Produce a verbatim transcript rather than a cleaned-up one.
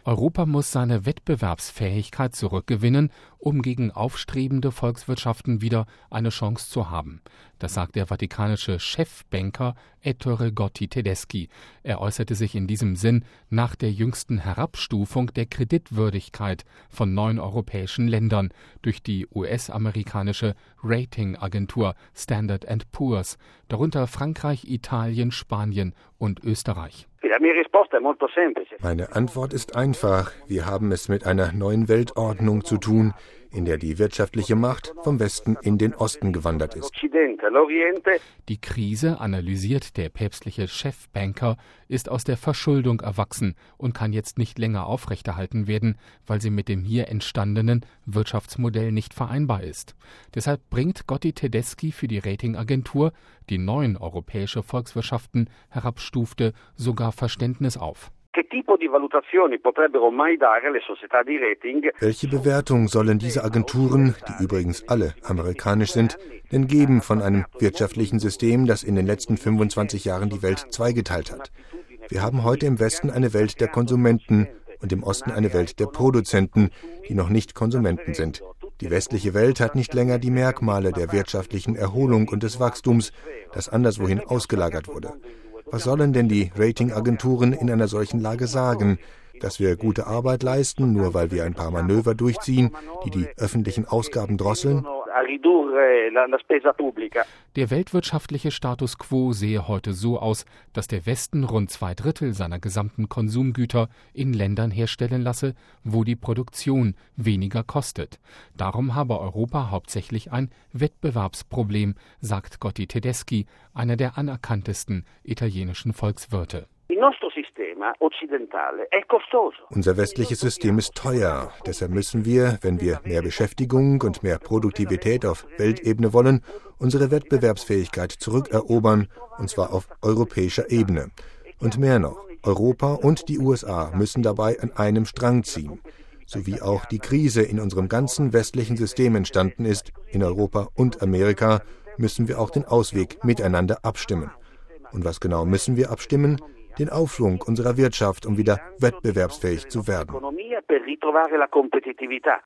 Europa muss seine Wettbewerbsfähigkeit zurückgewinnen, um gegen aufstrebende Volkswirtschaften wieder eine Chance zu haben. Das sagt der vatikanische Chefbanker Ettore Gotti Tedeschi. Er äußerte sich in diesem Sinn nach der jüngsten Herabstufung der Kreditwürdigkeit von neun europäischen Ländern durch die U S-amerikanische Ratingagentur Standard and Poor's, darunter Frankreich, Italien, Spanien und Österreich. Meine Antwort ist einfach. Wir haben es mit einer neuen Weltordnung zu tun, in der die wirtschaftliche Macht vom Westen in den Osten gewandert ist. Die Krise, analysiert der päpstliche Chefbanker, ist aus der Verschuldung erwachsen und kann jetzt nicht länger aufrechterhalten werden, weil sie mit dem hier entstandenen Wirtschaftsmodell nicht vereinbar ist. Deshalb bringt Gotti Tedeschi für die Ratingagentur, die neun europäische Volkswirtschaften herabstufte, sogar Verständnis auf. Welche Bewertung sollen diese Agenturen, die übrigens alle amerikanisch sind, denn geben von einem wirtschaftlichen System, das in den letzten fünfundzwanzig Jahren die Welt zweigeteilt hat? Wir haben heute im Westen eine Welt der Konsumenten und im Osten eine Welt der Produzenten, die noch nicht Konsumenten sind. Die westliche Welt hat nicht länger die Merkmale der wirtschaftlichen Erholung und des Wachstums, das anderswohin ausgelagert wurde. Was sollen denn die Ratingagenturen in einer solchen Lage sagen? Dass wir gute Arbeit leisten, nur weil wir ein paar Manöver durchziehen, die die öffentlichen Ausgaben drosseln? Der weltwirtschaftliche Status quo sehe heute so aus, dass der Westen rund zwei Drittel seiner gesamten Konsumgüter in Ländern herstellen lasse, wo die Produktion weniger kostet. Darum habe Europa hauptsächlich ein Wettbewerbsproblem, sagt Gotti Tedeschi, einer der anerkanntesten italienischen Volkswirte. Unser westliches System ist teuer. Deshalb müssen wir, wenn wir mehr Beschäftigung und mehr Produktivität auf Weltebene wollen, unsere Wettbewerbsfähigkeit zurückerobern, und zwar auf europäischer Ebene. Und mehr noch, Europa und die U S A müssen dabei an einem Strang ziehen. So wie auch die Krise in unserem ganzen westlichen System entstanden ist, in Europa und Amerika, müssen wir auch den Ausweg miteinander abstimmen. Und was genau müssen wir abstimmen? Den Aufschwung unserer Wirtschaft, um wieder wettbewerbsfähig zu werden.